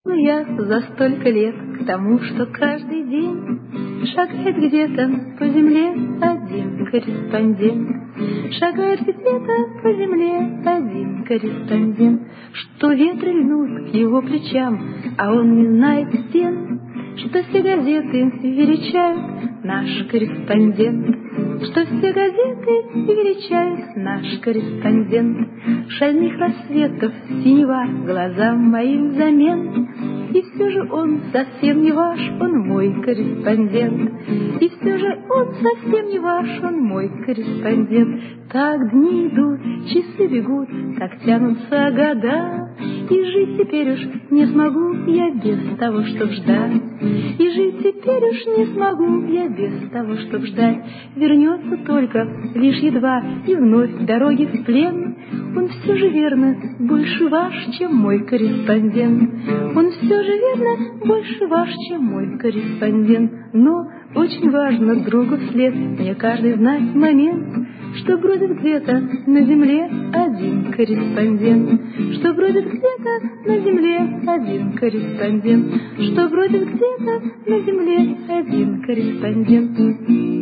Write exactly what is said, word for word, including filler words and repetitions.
Я за столько лет к тому, что каждый день шагает где-то по земле один корреспондент. Шагает где-то по земле один корреспондент, что ветры льнут к его плечам, а он не знает стен, что все газеты величают наш корреспондент, что все газеты величают наш корреспондент. Шальных рассветов синева глазам моим взамен, и все же он совсем не ваш, он мой корреспондент. И все же он совсем не ваш, он мой корреспондент. Так дни идут, часы бегут, так тянутся года, и жить теперь уж не смогу я без того, чтоб ждать. И жить теперь уж не смогу я без того, чтоб ждать. Вернется только лишь едва, и вновь дороги в плен. Он все же верно больше ваш, чем мой корреспондент. Он все же верно больше ваш, чем мой корреспондент. Но очень важно другу вслед мне каждый знать момент, что бродит где-то на земле один корреспондент, что бродит где-то на земле один корреспондент, что бродит где-то на земле один корреспондент.